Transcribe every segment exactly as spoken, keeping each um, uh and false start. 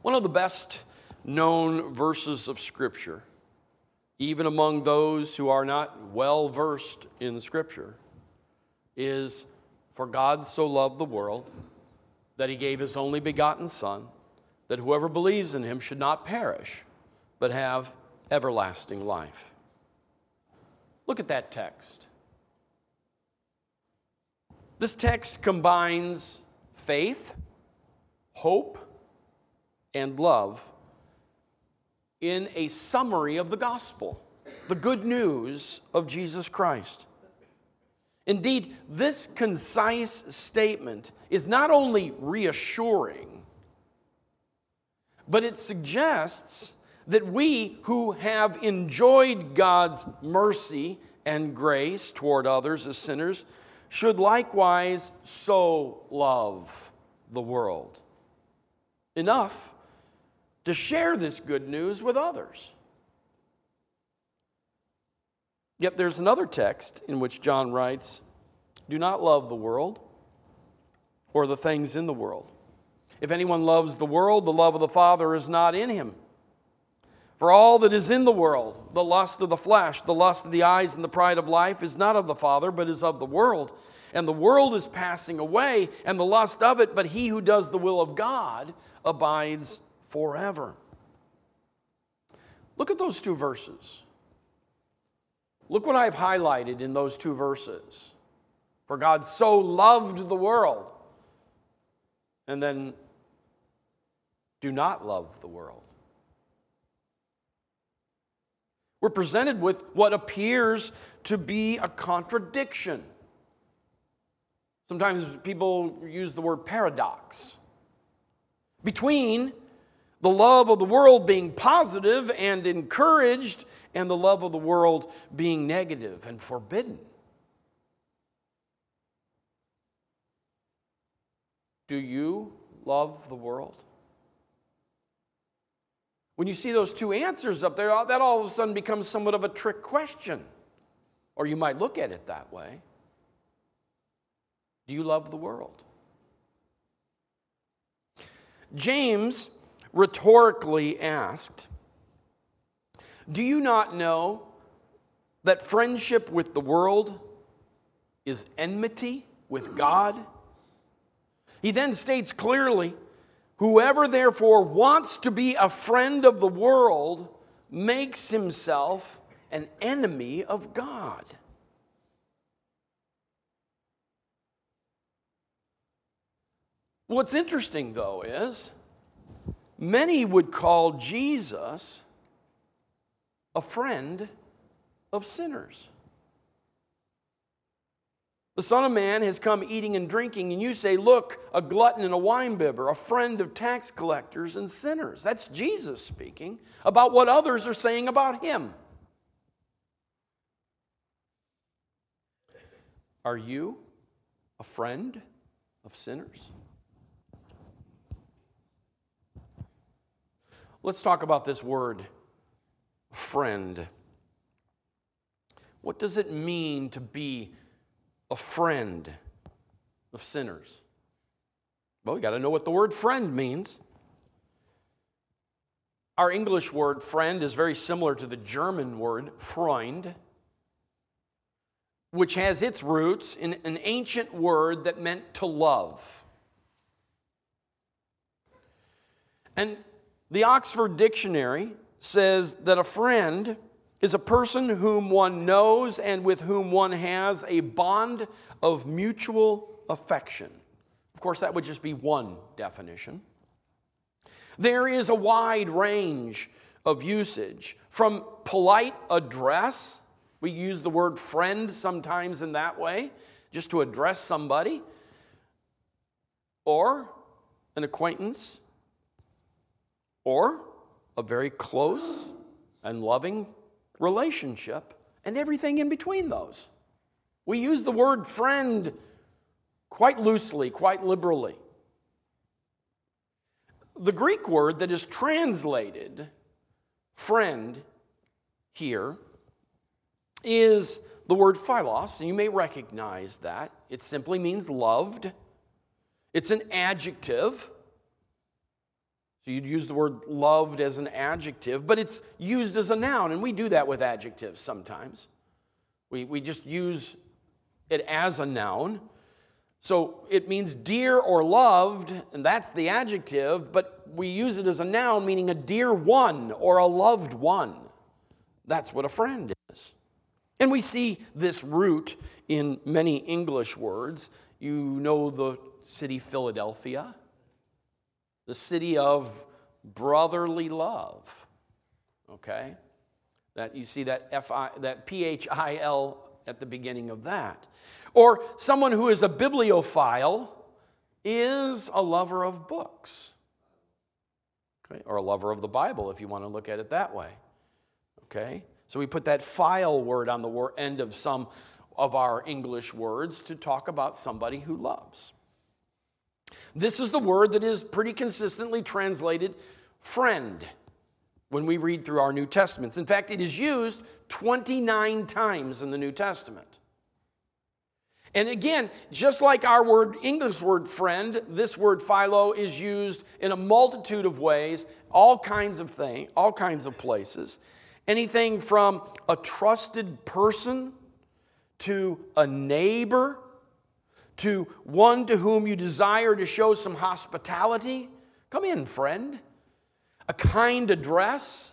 One of the best known verses of Scripture, even among those who are not well versed in Scripture, is, "For God so loved the world that he gave his only begotten Son, that whoever believes in him should not perish, but have everlasting life." Look at that text. This text combines faith, hope, and love in a summary of the gospel, the good news of Jesus Christ. Indeed, this concise statement is not only reassuring, but it suggests that we who have enjoyed God's mercy and grace toward others as sinners should likewise so love the world enough to share this good news with others. Yet there's another text in which John writes, "Do not love the world or the things in the world. If anyone loves the world, the love of the Father is not in him. For all that is in the world, the lust of the flesh, the lust of the eyes, and the pride of life, is not of the Father, but is of the world. And the world is passing away, and the lust of it, but he who does the will of God abides forever." Look at those two verses. Look what I've highlighted in those two verses. For God so loved the world. And then, do not love the world. We're presented with what appears to be a contradiction. Sometimes people use the word paradox. Between the love of the world being positive and encouraged, and the love of the world being negative and forbidden. Do you love the world? When you see those two answers up there, that all of a sudden becomes somewhat of a trick question. Or you might look at it that way. Do you love the world? James rhetorically asked, "Do you not know that friendship with the world is enmity with God?" He then states clearly, "Whoever therefore wants to be a friend of the world makes himself an enemy of God." What's interesting, though, is many would call Jesus a friend of sinners. The Son of Man has come eating and drinking, and you say, "Look, a glutton and a winebibber, a friend of tax collectors and sinners." That's Jesus speaking about what others are saying about him. Are you a friend of sinners? Let's talk about this word, friend. What does it mean to be a friend of sinners? Well, we got to know what the word friend means. Our English word friend is very similar to the German word Freund, which has its roots in an ancient word that meant to love. And the Oxford Dictionary says that a friend is a person whom one knows and with whom one has a bond of mutual affection. Of course, that would just be one definition. There is a wide range of usage, from polite address. We use the word friend sometimes in that way, just to address somebody, or an acquaintance, or a very close and loving relationship, and everything in between those. We use the word friend quite loosely, quite liberally. The Greek word that is translated friend here is the word philos, and you may recognize that. It simply means loved. It's an adjective. So you'd use the word loved as an adjective, but it's used as a noun, and we do that with adjectives sometimes. We, we just use it as a noun. So it means dear or loved, and that's the adjective, but we use it as a noun, meaning a dear one or a loved one. That's what a friend is. And we see this root in many English words. You know the city Philadelphia, the city of brotherly love. Okay? That you see that F I that P H I L at the beginning of that. Or someone who is a bibliophile is a lover of books. Okay? Or a lover of the Bible, if you want to look at it that way. Okay? So we put that file word on the end of some of our English words to talk about somebody who loves. This is the word that is pretty consistently translated friend when we read through our New Testaments. In fact, it is used twenty-nine times in the New Testament. And again, just like our word, English word friend, this word philo is used in a multitude of ways, all kinds of things, all kinds of places. Anything from a trusted person to a neighbor to one to whom you desire to show some hospitality. Come in, friend. A kind address.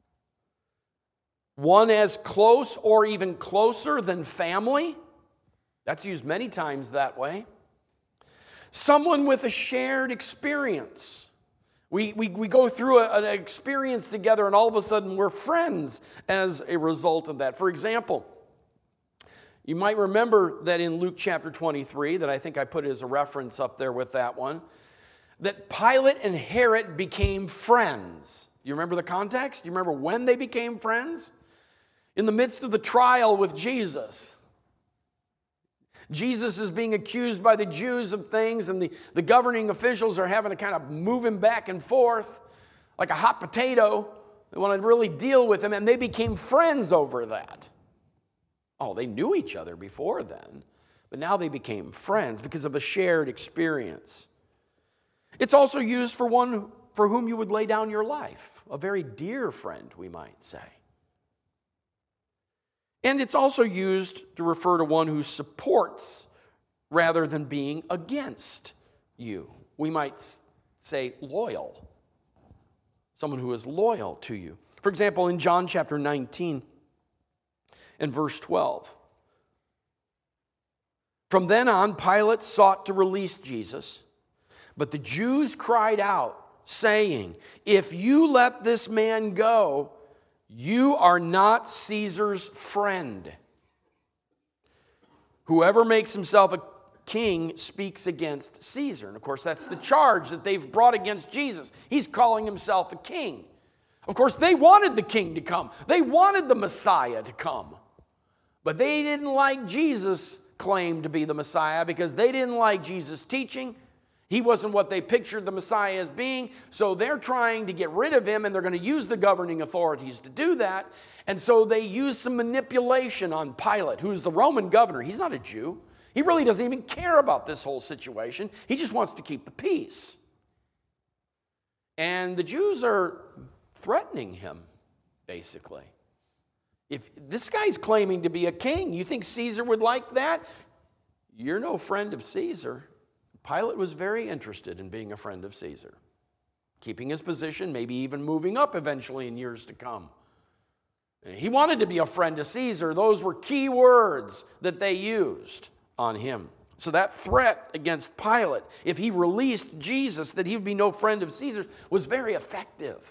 One as close or even closer than family. That's used many times that way. Someone with a shared experience. We, we, we go through a, an experience together and all of a sudden we're friends as a result of that. For example, you might remember that in Luke chapter twenty-three, that I think I put it as a reference up there with that one, that Pilate and Herod became friends. You remember the context? You remember when they became friends? In the midst of the trial with Jesus. Jesus is being accused by the Jews of things, and the, the governing officials are having to kind of move him back and forth like a hot potato. They want to really deal with him, and they became friends over that. Oh, they knew each other before then, but now they became friends because of a shared experience. It's also used for one for whom you would lay down your life, a very dear friend, we might say. And it's also used to refer to one who supports rather than being against you. We might say loyal. Someone who is loyal to you. For example, in John chapter nineteen and verse twelve. From then on, Pilate sought to release Jesus, but the Jews cried out, saying, "If you let this man go, you are not Caesar's friend. Whoever makes himself a king speaks against Caesar." And of course, that's the charge that they've brought against Jesus. He's calling himself a king. Of course, they wanted the king to come. They wanted the Messiah to come. But they didn't like Jesus' claim to be the Messiah because they didn't like Jesus' teaching. He wasn't what they pictured the Messiah as being, so they're trying to get rid of him, and they're going to use the governing authorities to do that. And so they use some manipulation on Pilate, who's the Roman governor. He's not a Jew. He really doesn't even care about this whole situation. He just wants to keep the peace. And the Jews are threatening him, basically. If this guy's claiming to be a king, you think Caesar would like that? You're no friend of Caesar. Pilate was very interested in being a friend of Caesar, keeping his position, maybe even moving up eventually in years to come. He wanted to be a friend of Caesar. Those were key words that they used on him. So that threat against Pilate, if he released Jesus, that he would be no friend of Caesar, was very effective.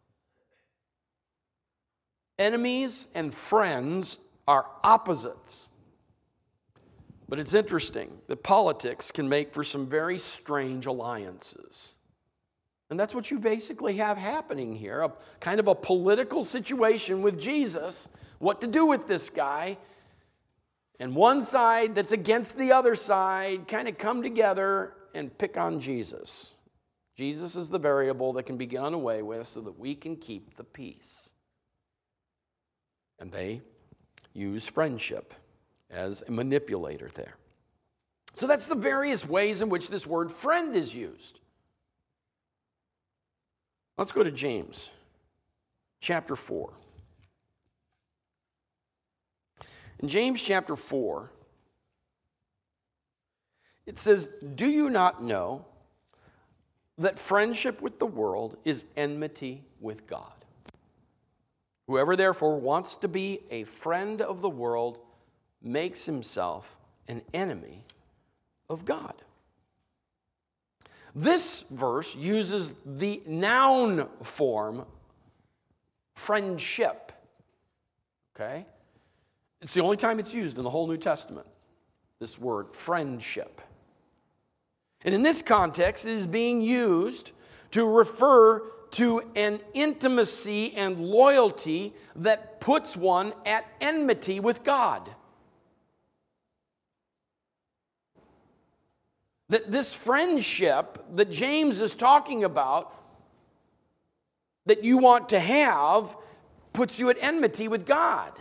Enemies and friends are opposites. But it's interesting that politics can make for some very strange alliances. And that's what you basically have happening here, a kind of a political situation with Jesus, what to do with this guy. And one side that's against the other side kind of come together and pick on Jesus. Jesus is the variable that can be done away with so that we can keep the peace. And they use friendship as a manipulator there. So that's the various ways in which this word friend is used. Let's go to James chapter four. In James chapter four, it says, "Do you not know that friendship with the world is enmity with God? Whoever therefore wants to be a friend of the world makes himself an enemy of God." This verse uses the noun form friendship. Okay? It's the only time it's used in the whole New Testament, this word friendship. And in this context, it is being used to refer to an intimacy and loyalty that puts one at enmity with God. That this friendship that James is talking about, that you want to have, puts you at enmity with God.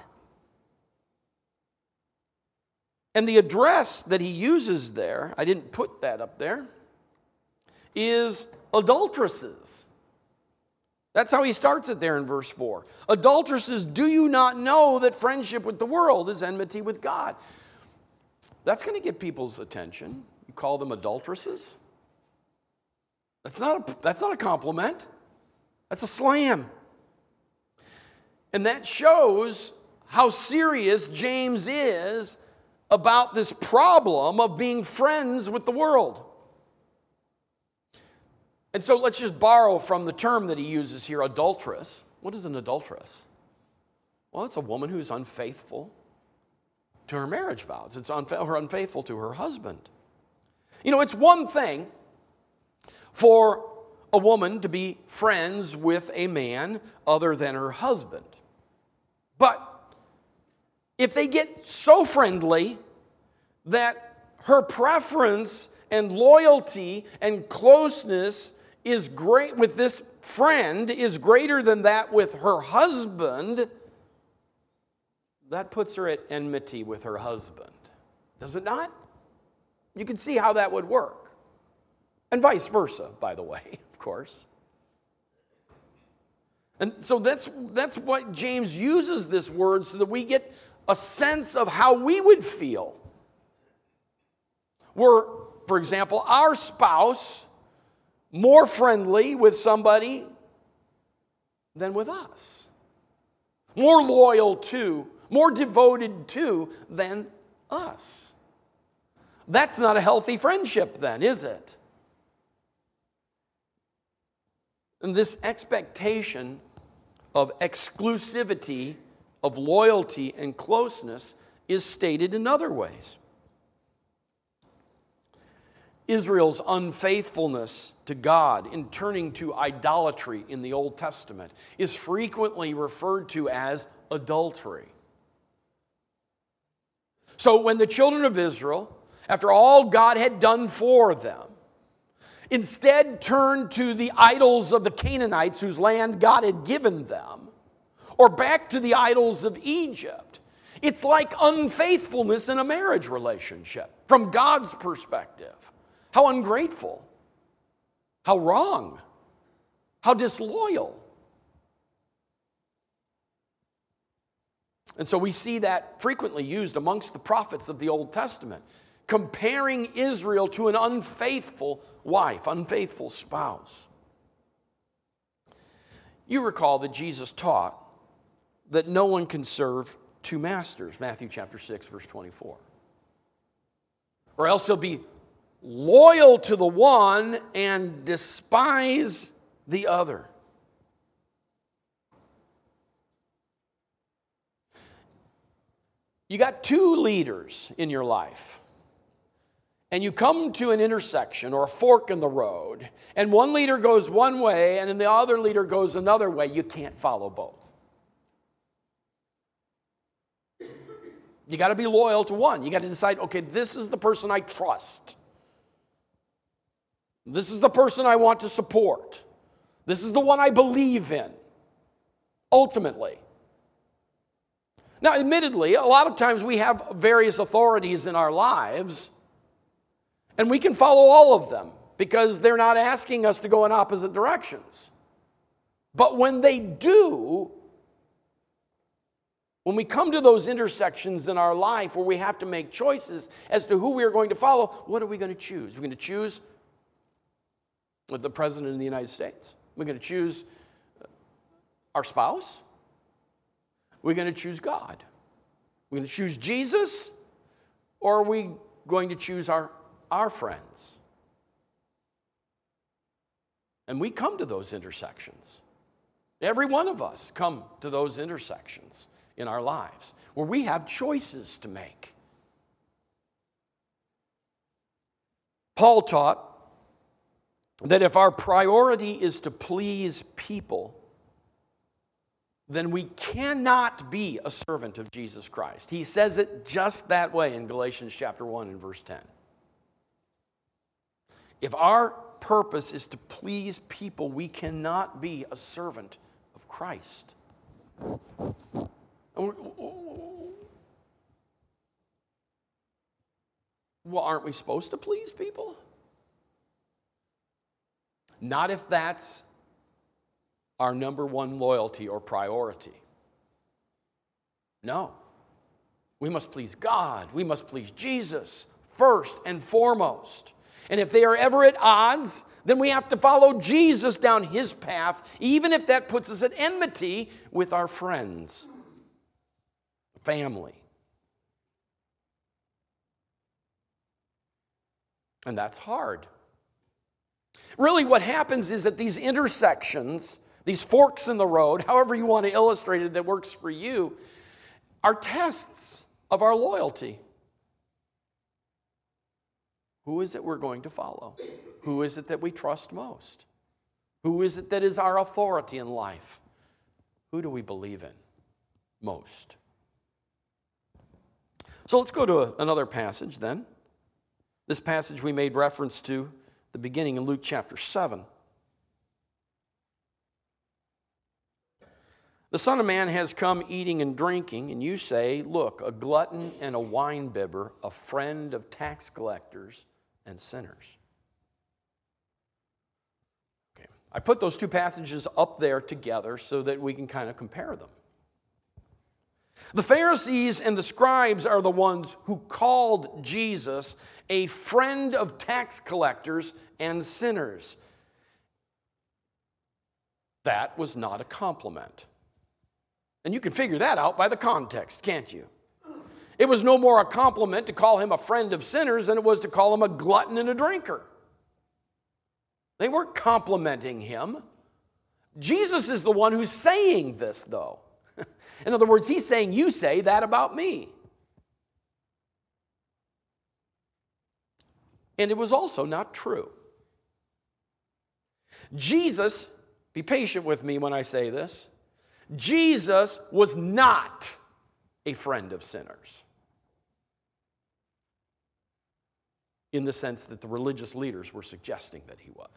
And the address that he uses there, I didn't put that up there, is adulteresses. That's how he starts it there in verse four. Adulteresses, do you not know that friendship with the world is enmity with God? That's going to get people's attention. You call them adulteresses? That's not a, that's not a compliment. That's a slam. And that shows how serious James is about this problem of being friends with the world. And so let's just borrow from the term that he uses here, adulteress. What is an adulteress? Well, it's a woman who's unfaithful to her marriage vows. It's unfa- or unfaithful to her husband. You know, it's one thing for a woman to be friends with a man other than her husband. But if they get so friendly that her preference and loyalty and closeness is great with this friend is greater than that with her husband, that puts her at enmity with her husband. Does it not? You can see how that would work. And vice versa, by the way, of course. And so that's, that's what James uses this word so that we get a sense of how we would feel. Were, for example, our spouse more friendly with somebody than with us? More loyal to, more devoted to than us? That's not a healthy friendship then, is it? And this expectation of exclusivity, of loyalty and closeness is stated in other ways. Israel's unfaithfulness to God in turning to idolatry in the Old Testament is frequently referred to as adultery. So when the children of Israel, after all God had done for them, instead turned to the idols of the Canaanites whose land God had given them, or back to the idols of Egypt, it's like unfaithfulness in a marriage relationship from God's perspective. How ungrateful, how wrong, how disloyal. And so we see that frequently used amongst the prophets of the Old Testament, comparing Israel to an unfaithful wife, unfaithful spouse. You recall that Jesus taught that no one can serve two masters, Matthew chapter six, verse twenty-four. Or else he'll be loyal to the one and despise the other. You got two leaders in your life, and you come to an intersection or a fork in the road, and one leader goes one way and then the other leader goes another way. You can't follow both. You got to be loyal to one. You got to decide, okay, this is the person I trust. This is the person I want to support. This is the one I believe in, ultimately. Now, admittedly, a lot of times we have various authorities in our lives, and we can follow all of them because they're not asking us to go in opposite directions. But when they do, when we come to those intersections in our life where we have to make choices as to who we are going to follow, what are we going to choose? We're going to choose the President of the United States. We're going to choose our spouse. We're going to choose God. We're going to choose Jesus, or are we going to choose our, our friends? And we come to those intersections. Every one of us come to those intersections in our lives where we have choices to make. Paul taught that if our priority is to please people, then we cannot be a servant of Jesus Christ. He says it just that way in Galatians chapter one and verse ten. If our purpose is to please people, we cannot be a servant of Christ. Well, aren't we supposed to please people? Not if that's our number one loyalty or priority. No. We must please God. We must please Jesus first and foremost. And if they are ever at odds, then we have to follow Jesus down his path, even if that puts us at enmity with our friends, family. And that's hard. Really, what happens is that these intersections, these forks in the road, however you want to illustrate it that works for you, are tests of our loyalty. Who is it we're going to follow? Who is it that we trust most? Who is it that is our authority in life? Who do we believe in most? So let's go to a, another passage then. This passage we made reference to the beginning in Luke chapter seven. The Son of Man has come eating and drinking, and you say, look, a glutton and a winebibber, a friend of tax collectors and sinners. Okay. I put those two passages up there together so that we can kind of compare them. The Pharisees and the scribes are the ones who called Jesus a friend of tax collectors and sinners. That was not a compliment. And you can figure that out by the context, can't you? It was no more a compliment to call him a friend of sinners than it was to call him a glutton and a drinker. They weren't complimenting him. Jesus is the one who's saying this, though. In other words, he's saying, you say that about me. And it was also not true. Jesus, be patient with me when I say this, Jesus was not a friend of sinners in the sense that the religious leaders were suggesting that he was.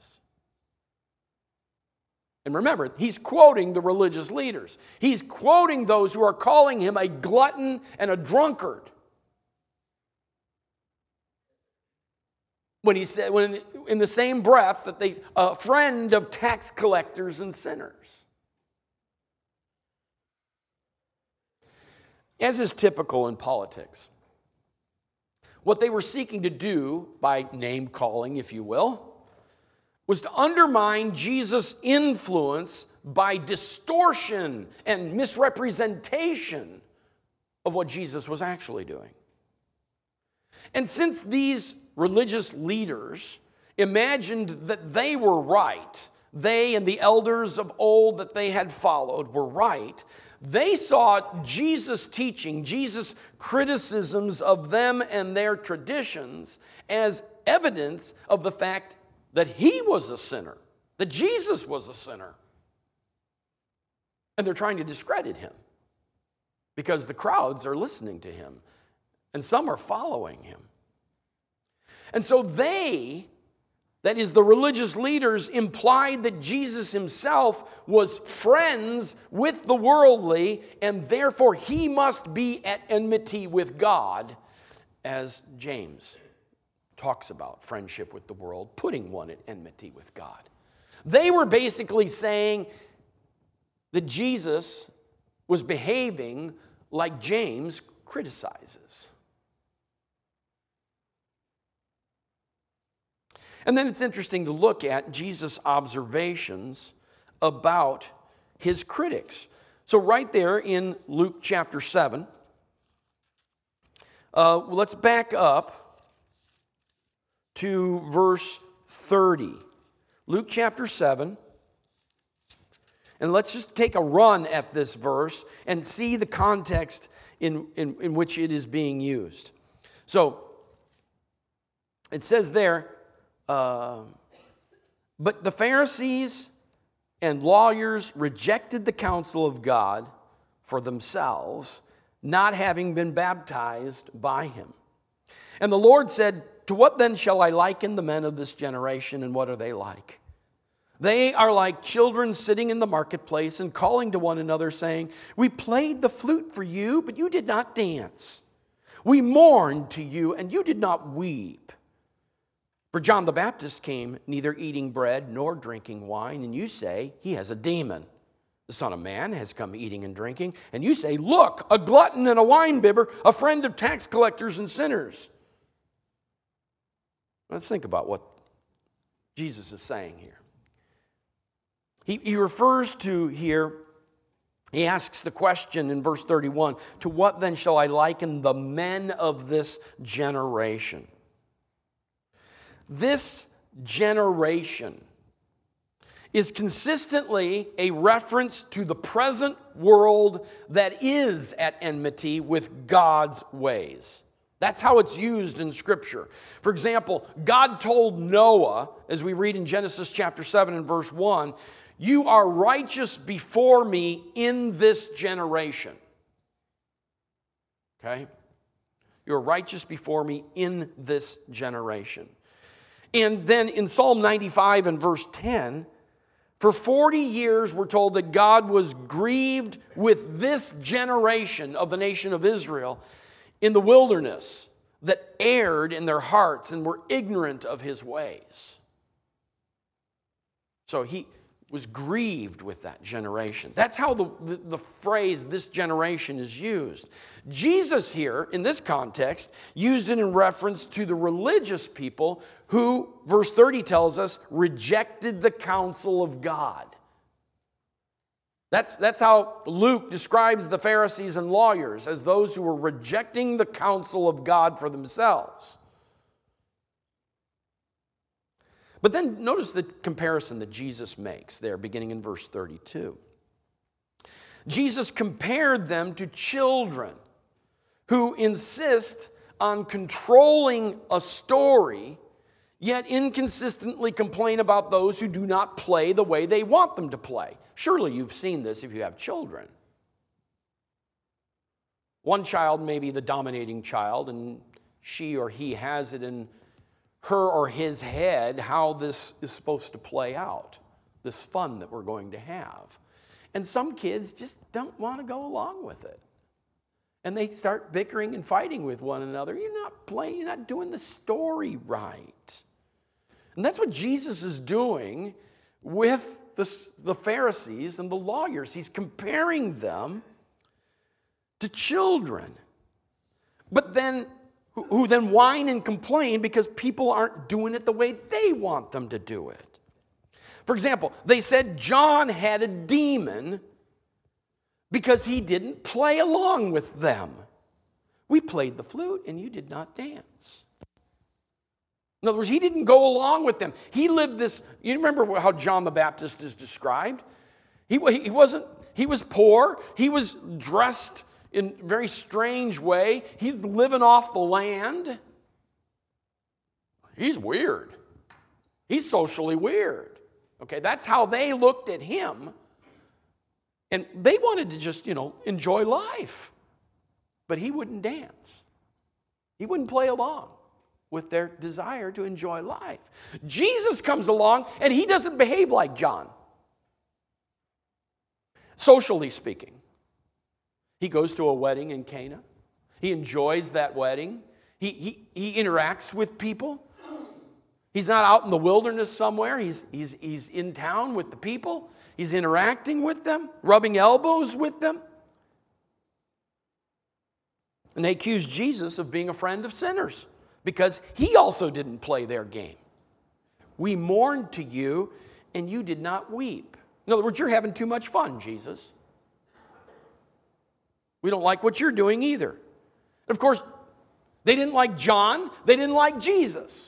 And remember, he's quoting the religious leaders. He's quoting those who are calling him a glutton and a drunkard. When he said, when in the same breath that they, a friend of tax collectors and sinners. As is typical in politics, what they were seeking to do by name calling, if you will, was to undermine Jesus' influence by distortion and misrepresentation of what Jesus was actually doing. And since these religious leaders imagined that they were right, they and the elders of old that they had followed were right, they saw Jesus' teaching, Jesus' criticisms of them and their traditions as evidence of the fact that he was a sinner, that Jesus was a sinner. And they're trying to discredit him because the crowds are listening to him and some are following him. And so they, that is the religious leaders, implied that Jesus himself was friends with the worldly and therefore he must be at enmity with God, as James talks about friendship with the world, putting one at enmity with God. They were basically saying, that Jesus was behaving like James criticizes. And then it's interesting to look at Jesus' observations about his critics. So right there in Luke chapter seven, uh, let's back up to verse thirty. Luke chapter seven. And let's just take a run at this verse and see the context in, in, in which it is being used. So, it says there, uh, but the Pharisees and lawyers rejected the counsel of God for themselves, not having been baptized by him. And the Lord said, to what then shall I liken the men of this generation, and what are they like? They are like children sitting in the marketplace and calling to one another, saying, we played the flute for you, but you did not dance. We mourned to you, and you did not weep. For John the Baptist came neither eating bread nor drinking wine, and you say, he has a demon. The Son of Man has come eating and drinking, and you say, look, a glutton and a winebibber, a friend of tax collectors and sinners. Let's think about what Jesus is saying here. He, he refers to here, he asks the question in verse thirty-one, to what then shall I liken the men of this generation? This generation is consistently a reference to the present world that is at enmity with God's ways. That's how it's used in Scripture. For example, God told Noah, as we read in Genesis chapter seven and verse one, you are righteous before me in this generation. Okay? You're righteous before me in this generation. And then in Psalm ninety-five and verse ten, for forty years we're told that God was grieved with this generation of the nation of Israel in the wilderness that erred in their hearts and were ignorant of his ways. So he was grieved with that generation. That's how the, the, the phrase, this generation, is used. Jesus here, in this context, used it in reference to the religious people who, verse thirty tells us, rejected the counsel of God. That's, that's how Luke describes the Pharisees and lawyers, as those who were rejecting the counsel of God for themselves. But then notice the comparison that Jesus makes there, beginning in verse thirty-two. Jesus compared them to children who insist on controlling a story, yet inconsistently complain about those who do not play the way they want them to play. Surely you've seen this if you have children. One child may be the dominating child, and she or he has it in her or his head how this is supposed to play out, this fun that we're going to have. And some kids just don't want to go along with it. And they start bickering and fighting with one another. You're not playing, you're not doing the story right. And that's what Jesus is doing with the, the Pharisees and the lawyers. He's comparing them to children. But then who then whine and complain because people aren't doing it the way they want them to do it. For example, they said John had a demon because he didn't play along with them. We played the flute and you did not dance. In other words, he didn't go along with them. He lived this, you remember how John the Baptist is described? He, he wasn't, he was poor, he was dressed in a very strange way. He's living off the land. He's weird. He's socially weird. Okay, that's how they looked at him. And they wanted to just, you know, enjoy life. But he wouldn't dance. He wouldn't play along with their desire to enjoy life. Jesus comes along and he doesn't behave like John. Socially speaking. He goes to a wedding in Cana. He enjoys that wedding. He, he, he interacts with people. He's not out in the wilderness somewhere. He's, he's, he's in town with the people. He's interacting with them, rubbing elbows with them. And they accused Jesus of being a friend of sinners because he also didn't play their game. We mourned to you, and you did not weep. In other words, you're having too much fun, Jesus. We don't like what you're doing either. And of course, they didn't like John. They didn't like Jesus.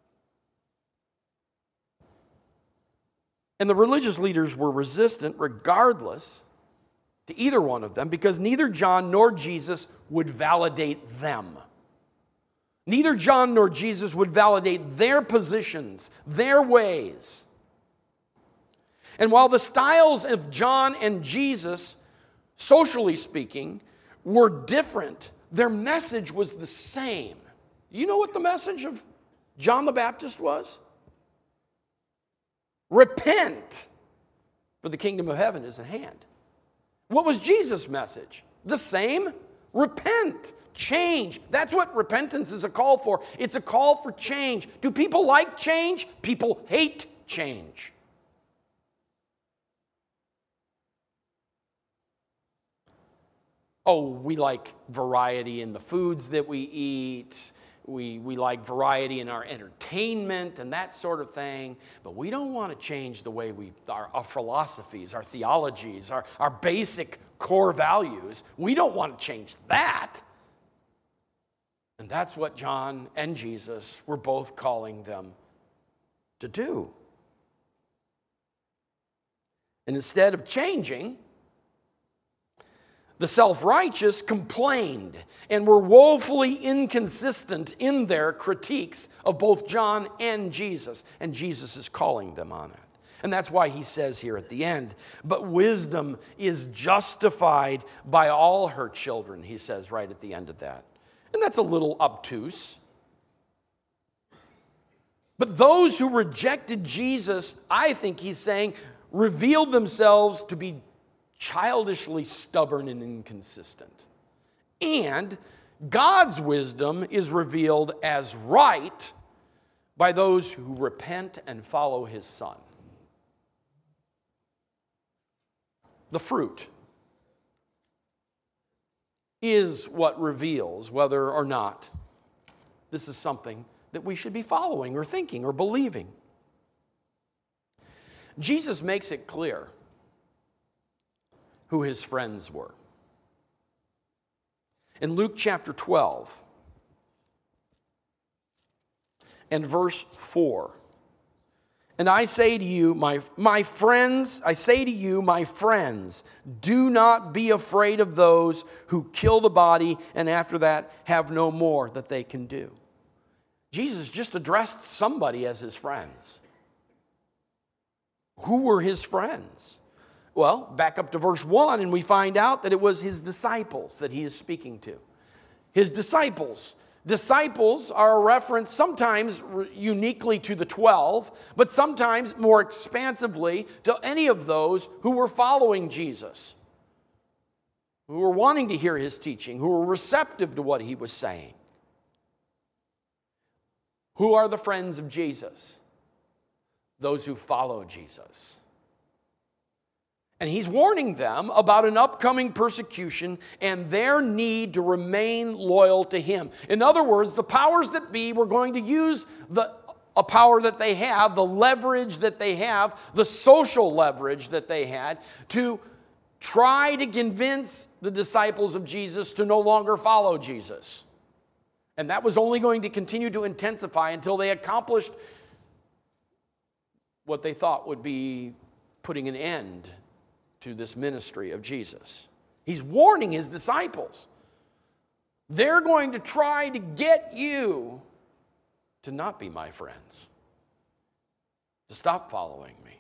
And the religious leaders were resistant regardless to either one of them because neither John nor Jesus would validate them. Neither John nor Jesus would validate their positions, their ways. And while the styles of John and Jesus, socially speaking, were different, their message was the same. You know what the message of John the Baptist was? Repent, for the kingdom of heaven is at hand. What was Jesus' message? The same. Repent. Change. That's what repentance is a call for. It's a call for change. Do people like change? People hate change. Oh, we like variety in the foods that we eat. We, we like variety in our entertainment and that sort of thing. But we don't want to change the way we, our, our philosophies, our theologies, our, our basic core values. We don't want to change that. And that's what John and Jesus were both calling them to do. And instead of changing, the self-righteous complained and were woefully inconsistent in their critiques of both John and Jesus. And Jesus is calling them on it. And that's why he says here at the end, but wisdom is justified by all her children, he says right at the end of that. And that's a little obtuse. But those who rejected Jesus, I think he's saying, revealed themselves to be childishly stubborn and inconsistent. And God's wisdom is revealed as right by those who repent and follow his Son. The fruit is what reveals whether or not this is something that we should be following or thinking or believing. Jesus makes it clear who his friends were. In Luke chapter twelve and verse four, and I say to you, my, my friends, I say to you, my friends, do not be afraid of those who kill the body and after that have no more that they can do. Jesus just addressed somebody as his friends. Who were his friends? Well, back up to verse one, and we find out that it was his disciples that he is speaking to. His disciples. Disciples are a reference sometimes uniquely to the twelve, but sometimes more expansively to any of those who were following Jesus, who were wanting to hear his teaching, who were receptive to what he was saying. Who are the friends of Jesus? Those who follow Jesus. And he's warning them about an upcoming persecution and their need to remain loyal to him. In other words, the powers that be were going to use the a power that they have, the leverage that they have, the social leverage that they had, to try to convince the disciples of Jesus to no longer follow Jesus. And that was only going to continue to intensify until they accomplished what they thought would be putting an end to this ministry of Jesus. He's warning his disciples. They're going to try to get you to not be my friends, to stop following me.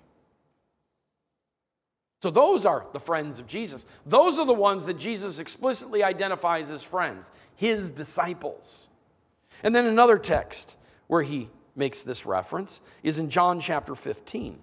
So those are the friends of Jesus. Those are the ones that Jesus explicitly identifies as friends, his disciples. And then another text where he makes this reference is in John chapter fifteen.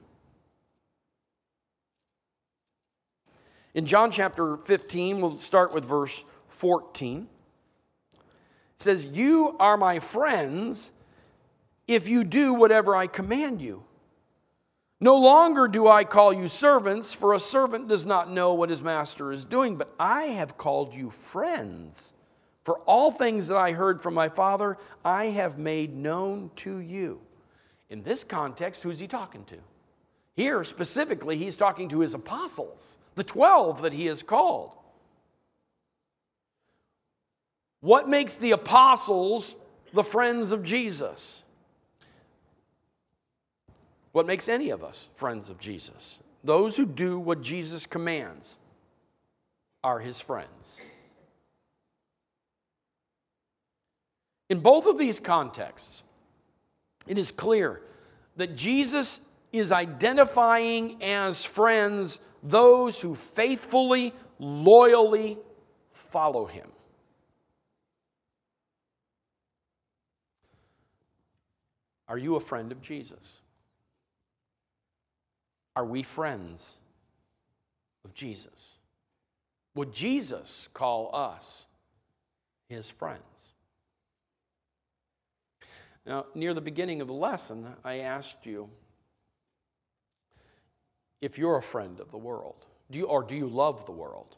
In John chapter fifteen, we'll start with verse fourteen. It says, "You are my friends if you do whatever I command you. No longer do I call you servants, for a servant does not know what his master is doing, but I have called you friends. For all things that I heard from my Father, I have made known to you. In this context, who's he talking to? Here, specifically, he's talking to his apostles, the twelve that he has called. What makes the apostles the friends of Jesus? What makes any of us friends of Jesus? Those who do what Jesus commands are his friends. In both of these contexts, it is clear that Jesus is identifying as friends those who faithfully, loyally follow him. Are you a friend of Jesus? Are we friends of Jesus? Would Jesus call us his friends? Now, near the beginning of the lesson, I asked you if you're a friend of the world. Do you, or do you love the world?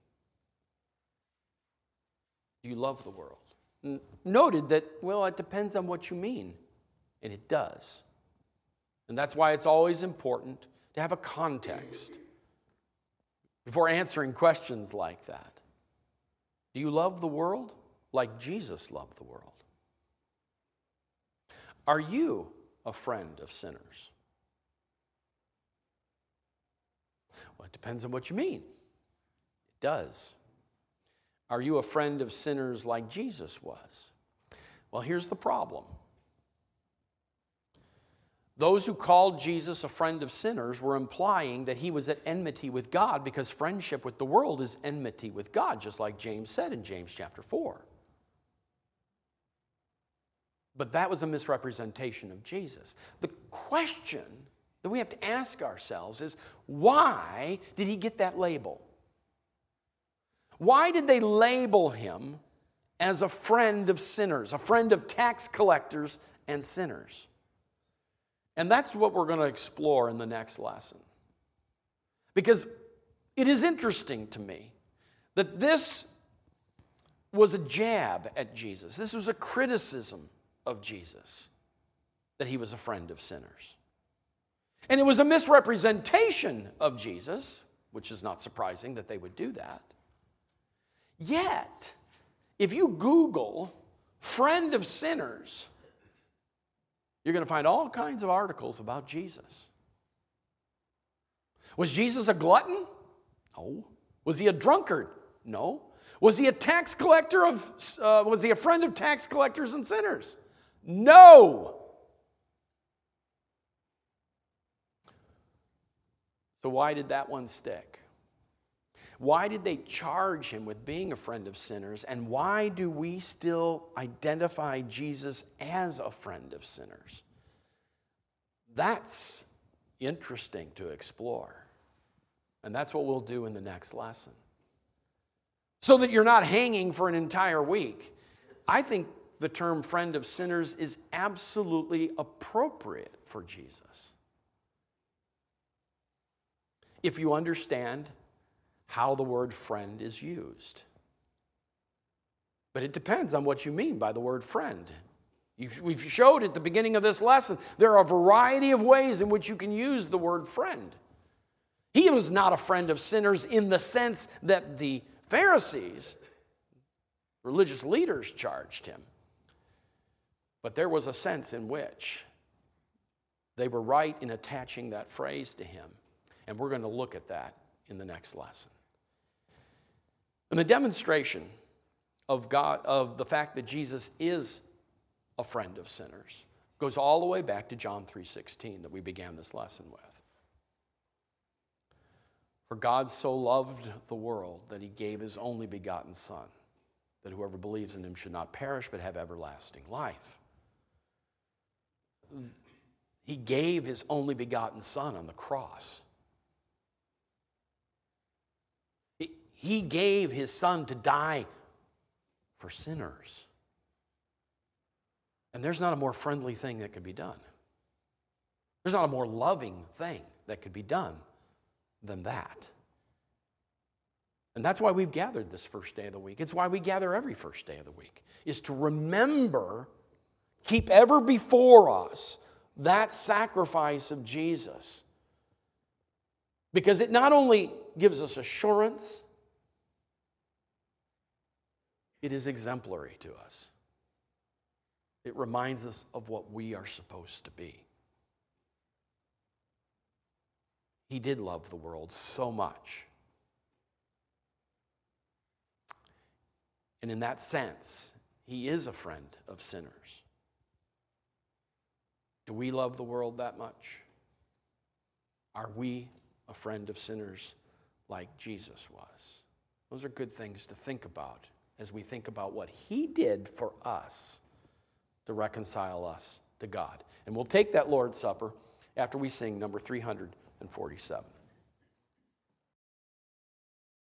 Do you love the world? N- noted that, well, it depends on what you mean. And it does. And that's why it's always important to have a context before answering questions like that. Do you love the world like Jesus loved the world? Are you a friend of sinners? Well, it depends on what you mean. It does. Are you a friend of sinners like Jesus was? Well, here's the problem. Those who called Jesus a friend of sinners were implying that he was at enmity with God, because friendship with the world is enmity with God, just like James said in James chapter four. But that was a misrepresentation of Jesus. The question that we have to ask ourselves is, why did he get that label? Why did they label him as a friend of sinners, a friend of tax collectors and sinners? And that's what we're going to explore in the next lesson. Because it is interesting to me that this was a jab at Jesus. This was a criticism of Jesus, that he was a friend of sinners. And it was a misrepresentation of Jesus, which is not surprising that they would do that. Yet, if you Google friend of sinners, you're going to find all kinds of articles about Jesus. Was Jesus a glutton? No. Was he a drunkard? No. Was he a tax collector of, uh, was he a friend of tax collectors and sinners? No. So why did that one stick? Why did they charge him with being a friend of sinners? And why do we still identify Jesus as a friend of sinners? That's interesting to explore. And that's what we'll do in the next lesson. So that you're not hanging for an entire week. I think the term friend of sinners is absolutely appropriate for Jesus. If you understand how the word friend is used. But it depends on what you mean by the word friend. We've showed at the beginning of this lesson, there are a variety of ways in which you can use the word friend. He was not a friend of sinners in the sense that the Pharisees, religious leaders, charged him. But there was a sense in which they were right in attaching that phrase to him. And we're going to look at that in the next lesson. And the demonstration of God, of the fact that Jesus is a friend of sinners, goes all the way back to John three sixteen that we began this lesson with. For God so loved the world that he gave his only begotten Son, that whoever believes in him should not perish but have everlasting life. He gave his only begotten Son on the cross. He gave his Son to die for sinners. And there's not a more friendly thing that could be done. There's not a more loving thing that could be done than that. And that's why we've gathered this first day of the week. It's why we gather every first day of the week, is to remember, keep ever before us that sacrifice of Jesus. Because it not only gives us assurance, it is exemplary to us. It reminds us of what we are supposed to be. He did love the world so much. And in that sense, he is a friend of sinners. Do we love the world that much? Are we a friend of sinners like Jesus was? Those are good things to think about as we think about what he did for us to reconcile us to God. And we'll take that Lord's Supper after we sing number three hundred forty-seven.